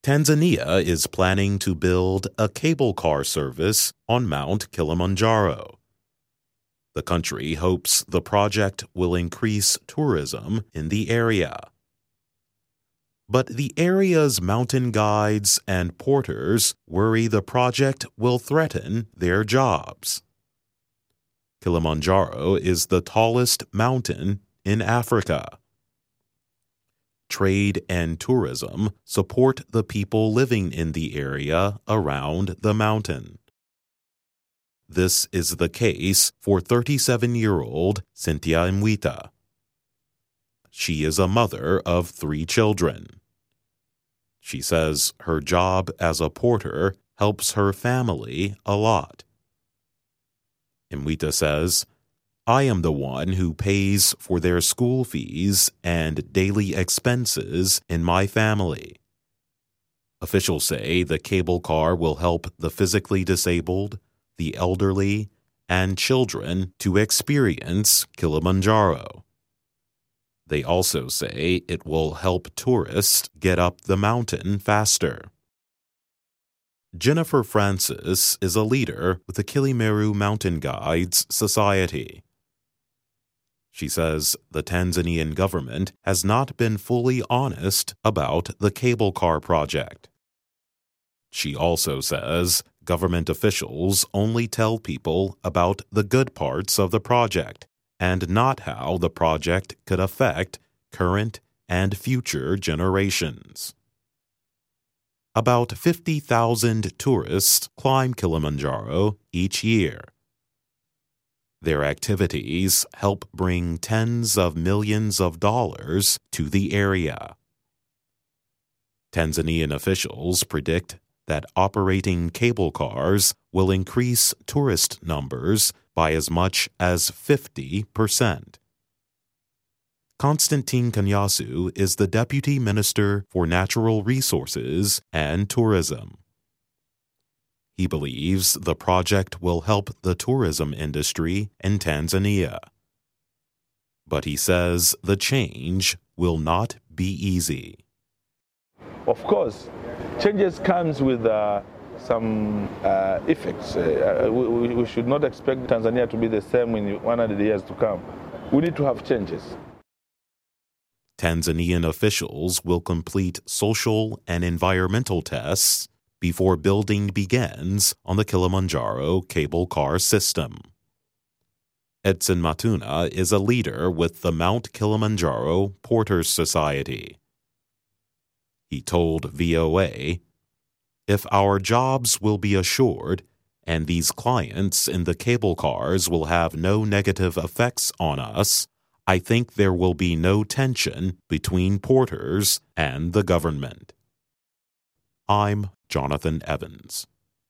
Tanzania is planning to build a cable car service on Mount Kilimanjaro. The country hopes the project will increase tourism in the area. But the area's mountain guides and porters worry the project will threaten their jobs. Kilimanjaro is the tallest mountain in Africa. Trade and tourism support the people living in the area around the mountain. This is the case for 37-year-old Cynthia Mwita. She is a mother of 3 children. She says her job as a porter helps her family a lot. Mwita says, "I am the one who pays for their school fees and daily expenses in my family." Officials say the cable car will help the physically disabled, the elderly, and children to experience Kilimanjaro. They also say it will help tourists get up the mountain faster. Jennifer Francis is a leader with the Kilimeru Mountain Guides Society. She says the Tanzanian government has not been fully honest about the cable car project. She also says government officials only tell people about the good parts of the project and not how the project could affect current and future generations. About 50,000 tourists climb Kilimanjaro each year. Their activities help bring tens of millions of dollars to the area. Tanzanian officials predict that operating cable cars will increase tourist numbers by as much as 50%. Constantine Kanyasu is the Deputy Minister for Natural Resources and Tourism. He believes the project will help the tourism industry in Tanzania. But he says the change will not be easy. Of course, changes comes with some effects. We should not expect Tanzania to be the same in 100 years to come. We need to have changes. Tanzanian officials will complete social and environmental tests before building begins on the Kilimanjaro cable car system. Edson Matuna is a leader with the Mount Kilimanjaro Porters Society. He told VOA, "If our jobs will be assured and these clients in the cable cars will have no negative effects on us, I think there will be no tension between porters and the government." I'm Jonathan Evans.